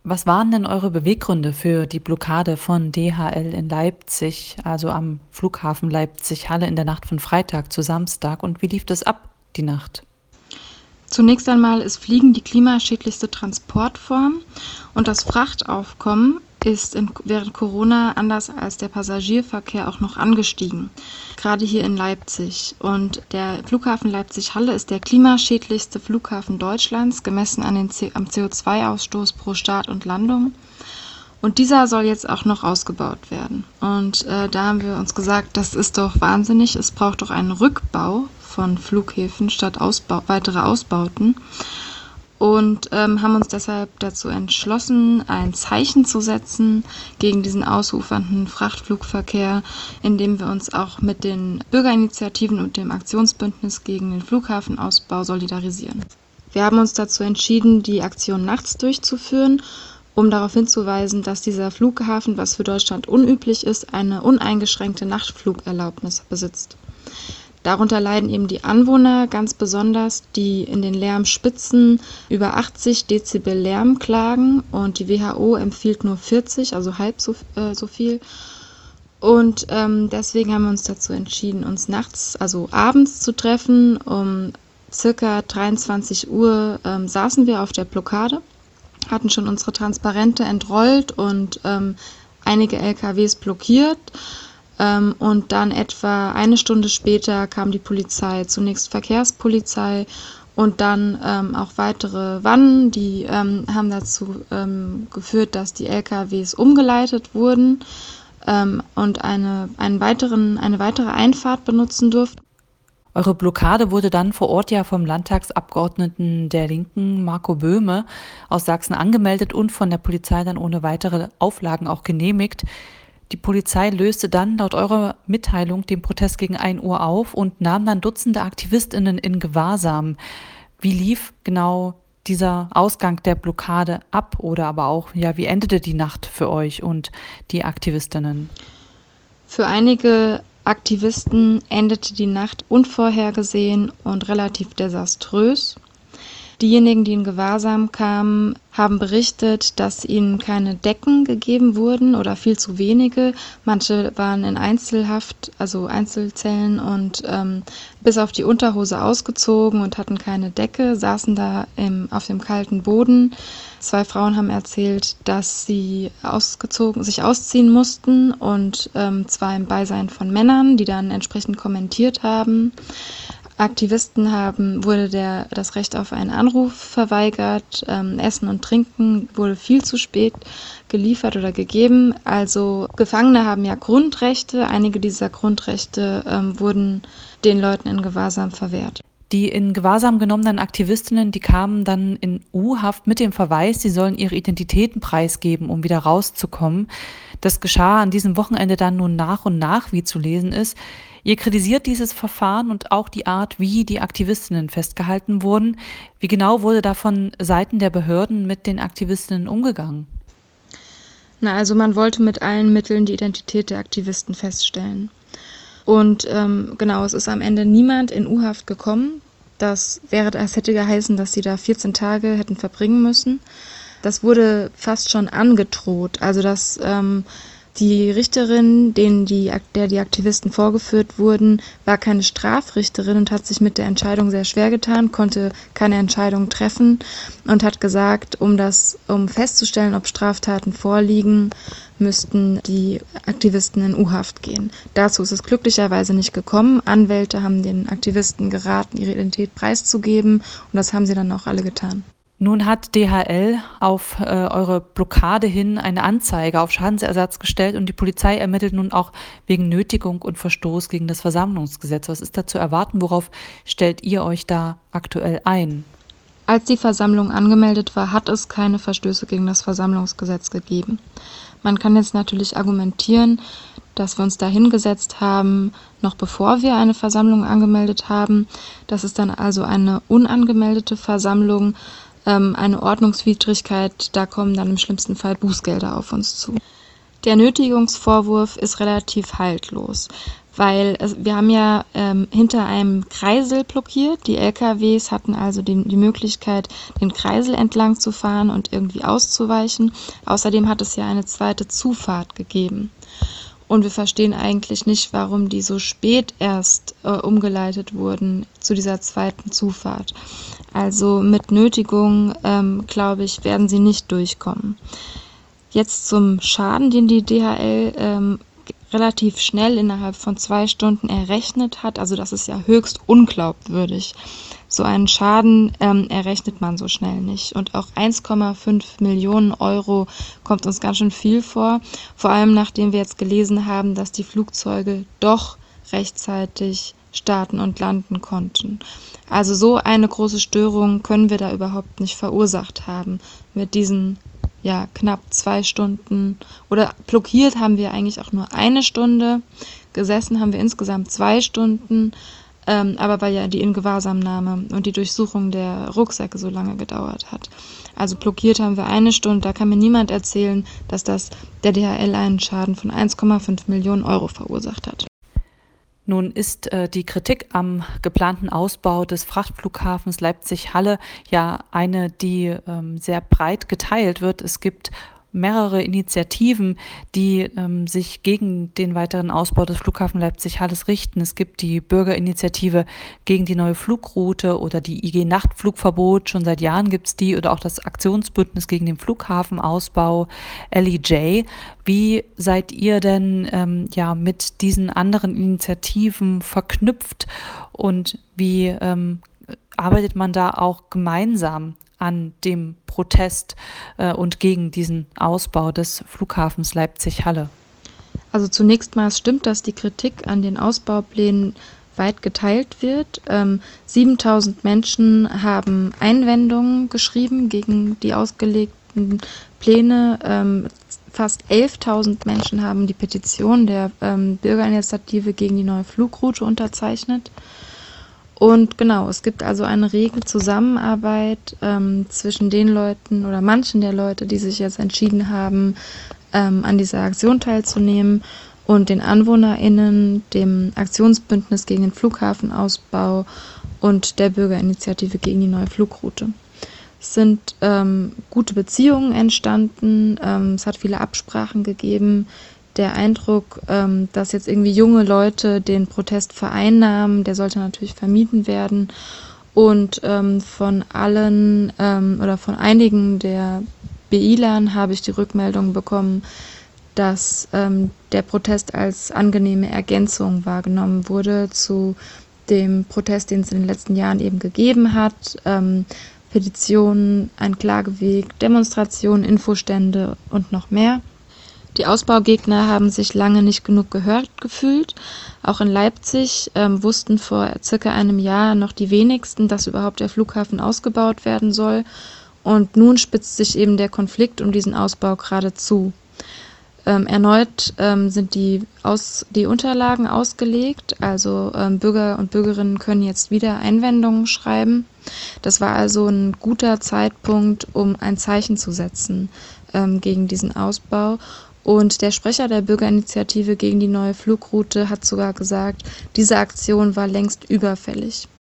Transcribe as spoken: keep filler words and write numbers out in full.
Was waren denn eure Beweggründe für die Blockade von D H L in Leipzig, also am Flughafen Leipzig-Halle in der Nacht von Freitag zu Samstag? Und wie lief das ab, die Nacht? Zunächst einmal ist Fliegen die klimaschädlichste Transportform und das Frachtaufkommen ist in, während Corona anders als der Passagierverkehr auch noch angestiegen, gerade hier in Leipzig. Und der Flughafen Leipzig-Halle ist der klimaschädlichste Flughafen Deutschlands, gemessen an den C- am C O zwei Ausstoß pro Start und Landung. Und dieser soll jetzt auch noch ausgebaut werden. Und äh, da haben wir uns gesagt, das ist doch wahnsinnig, es braucht doch einen Rückbau von Flughäfen statt Ausbau, weitere Ausbauten. Und ähm, haben uns deshalb dazu entschlossen, ein Zeichen zu setzen gegen diesen ausufernden Frachtflugverkehr, indem wir uns auch mit den Bürgerinitiativen und dem Aktionsbündnis gegen den Flughafenausbau solidarisieren. Wir haben uns dazu entschieden, die Aktion nachts durchzuführen, um darauf hinzuweisen, dass dieser Flughafen, was für Deutschland unüblich ist, eine uneingeschränkte Nachtflugerlaubnis besitzt. Darunter leiden eben die Anwohner ganz besonders, die in den Lärmspitzen über achtzig Dezibel Lärm klagen und die W H O empfiehlt nur vierzig, also halb so, äh, so viel. Und ähm, deswegen haben wir uns dazu entschieden, uns nachts, also abends zu treffen. Um circa dreiundzwanzig Uhr ähm, saßen wir auf der Blockade, hatten schon unsere Transparente entrollt und ähm, einige L K Ws blockiert. Ähm, und dann etwa eine Stunde später kam die Polizei, zunächst Verkehrspolizei und dann ähm, auch weitere Wannen, die ähm, haben dazu ähm, geführt, dass die L K Ws umgeleitet wurden ähm, und eine, einen weiteren, eine weitere Einfahrt benutzen durften. Eure Blockade wurde dann vor Ort ja vom Landtagsabgeordneten der Linken, Marco Böhme, aus Sachsen angemeldet und von der Polizei dann ohne weitere Auflagen auch genehmigt. Die Polizei löste dann laut eurer Mitteilung den Protest gegen ein Uhr auf und nahm dann Dutzende AktivistInnen in Gewahrsam. Wie lief genau dieser Ausgang der Blockade ab oder aber auch, ja, wie endete die Nacht für euch und die AktivistInnen? Für einige Aktivisten endete die Nacht unvorhergesehen und relativ desaströs. Diejenigen, die in Gewahrsam kamen, haben berichtet, dass ihnen keine Decken gegeben wurden oder viel zu wenige. Manche waren in Einzelhaft, also Einzelzellen und ähm, bis auf die Unterhose ausgezogen und hatten keine Decke, saßen da im, auf dem kalten Boden. Zwei Frauen haben erzählt, dass sie ausgezogen, sich ausziehen mussten und ähm, zwar im Beisein von Männern, die dann entsprechend kommentiert haben. Aktivisten haben, wurde der, das Recht auf einen Anruf verweigert, ähm, Essen und Trinken wurde viel zu spät geliefert oder gegeben. Also Gefangene haben ja Grundrechte, einige dieser Grundrechte ähm, wurden den Leuten in Gewahrsam verwehrt. Die in Gewahrsam genommenen Aktivistinnen, die kamen dann in U-Haft mit dem Verweis, sie sollen ihre Identitäten preisgeben, um wieder rauszukommen. Das geschah an diesem Wochenende dann nun nach und nach, wie zu lesen ist. Ihr kritisiert dieses Verfahren und auch die Art, wie die Aktivistinnen festgehalten wurden. Wie genau wurde da von Seiten der Behörden mit den Aktivistinnen umgegangen? Na, also man wollte mit allen Mitteln die Identität der Aktivisten feststellen. Und ähm, genau, es ist am Ende niemand in U-Haft gekommen. Das wäre, es hätte geheißen, dass sie da vierzehn Tage hätten verbringen müssen. Das wurde fast schon angedroht. Also dass ähm, die Richterin, denen die, der die Aktivisten vorgeführt wurden, war keine Strafrichterin und hat sich mit der Entscheidung sehr schwer getan, konnte keine Entscheidung treffen und hat gesagt, um das, um festzustellen, ob Straftaten vorliegen, müssten die Aktivisten in U-Haft gehen. Dazu ist es glücklicherweise nicht gekommen. Anwälte haben den Aktivisten geraten, ihre Identität preiszugeben und das haben sie dann auch alle getan. Nun hat D H L auf äh, eure Blockade hin eine Anzeige auf Schadensersatz gestellt und die Polizei ermittelt nun auch wegen Nötigung und Verstoß gegen das Versammlungsgesetz. Was ist da zu erwarten? Worauf stellt ihr euch da aktuell ein? Als die Versammlung angemeldet war, hat es keine Verstöße gegen das Versammlungsgesetz gegeben. Man kann jetzt natürlich argumentieren, dass wir uns da hingesetzt haben, noch bevor wir eine Versammlung angemeldet haben. Das ist dann also eine unangemeldete Versammlung, ähm, eine Ordnungswidrigkeit. Da kommen dann im schlimmsten Fall Bußgelder auf uns zu. Der Nötigungsvorwurf ist relativ haltlos. weil es, wir haben ja ähm, hinter einem Kreisel blockiert. Die L K Ws hatten also die, die Möglichkeit, den Kreisel entlang zu fahren und irgendwie auszuweichen. Außerdem hat es ja eine zweite Zufahrt gegeben. Und wir verstehen eigentlich nicht, warum die so spät erst äh, umgeleitet wurden zu dieser zweiten Zufahrt. Also mit Nötigung, ähm, glaube ich, werden sie nicht durchkommen. Jetzt zum Schaden, den die D H L ähm, relativ schnell innerhalb von zwei Stunden errechnet hat. Also das ist ja höchst unglaubwürdig. So einen Schaden ähm, errechnet man so schnell nicht. Und auch eins Komma fünf Millionen Euro kommt uns ganz schön viel vor. Vor allem nachdem wir jetzt gelesen haben, dass die Flugzeuge doch rechtzeitig starten und landen konnten. Also so eine große Störung können wir da überhaupt nicht verursacht haben mit diesen ja, knapp zwei Stunden. Oder blockiert haben wir eigentlich auch nur eine Stunde. Gesessen haben wir insgesamt zwei Stunden. Ähm, aber weil ja die Ingewahrsamnahme und die Durchsuchung der Rucksäcke so lange gedauert hat. Also blockiert haben wir eine Stunde. Da kann mir niemand erzählen, dass das der D H L einen Schaden von eins Komma fünf Millionen Euro verursacht hat. Nun ist äh, die Kritik am geplanten Ausbau des Frachtflughafens Leipzig-Halle ja eine, die ähm, sehr breit geteilt wird. Es gibt mehrere Initiativen, die ähm, sich gegen den weiteren Ausbau des Flughafens Leipzig-Halles richten. Es gibt die Bürgerinitiative gegen die neue Flugroute oder die I G-Nachtflugverbot. Schon seit Jahren gibt es die, oder auch das Aktionsbündnis gegen den Flughafenausbau L E J. Wie seid ihr denn ähm, ja mit diesen anderen Initiativen verknüpft und wie ähm, arbeitet man da auch gemeinsam an dem Protest äh, und gegen diesen Ausbau des Flughafens Leipzig-Halle? Also zunächst mal stimmt, dass die Kritik an den Ausbauplänen weit geteilt wird. Ähm, siebentausend Menschen haben Einwendungen geschrieben gegen die ausgelegten Pläne. Ähm, fast elftausend Menschen haben die Petition der ähm, Bürgerinitiative gegen die neue Flugroute unterzeichnet. Und genau, es gibt also eine rege Zusammenarbeit ähm, zwischen den Leuten oder manchen der Leute, die sich jetzt entschieden haben, ähm, an dieser Aktion teilzunehmen, und den AnwohnerInnen, dem Aktionsbündnis gegen den Flughafenausbau und der Bürgerinitiative gegen die neue Flugroute. Es sind ähm, gute Beziehungen entstanden, ähm, es hat viele Absprachen gegeben. Der Eindruck, ähm, dass jetzt irgendwie junge Leute den Protest vereinnahmen, der sollte natürlich vermieden werden. Und ähm, von allen ähm, oder von einigen der BIlern habe ich die Rückmeldung bekommen, dass ähm, der Protest als angenehme Ergänzung wahrgenommen wurde zu dem Protest, den es in den letzten Jahren eben gegeben hat. Ähm, Petitionen, ein Klageweg, Demonstrationen, Infostände und noch mehr. Die Ausbaugegner haben sich lange nicht genug gehört gefühlt. Auch in Leipzig ähm, wussten vor circa einem Jahr noch die wenigsten, dass überhaupt der Flughafen ausgebaut werden soll. Und nun spitzt sich eben der Konflikt um diesen Ausbau gerade zu. Ähm, erneut ähm, sind die, Aus, die Unterlagen ausgelegt, also ähm, Bürger und Bürgerinnen können jetzt wieder Einwendungen schreiben. Das war also ein guter Zeitpunkt, um ein Zeichen zu setzen ähm, gegen diesen Ausbau. Und der Sprecher der Bürgerinitiative gegen die neue Flugroute hat sogar gesagt, diese Aktion war längst überfällig.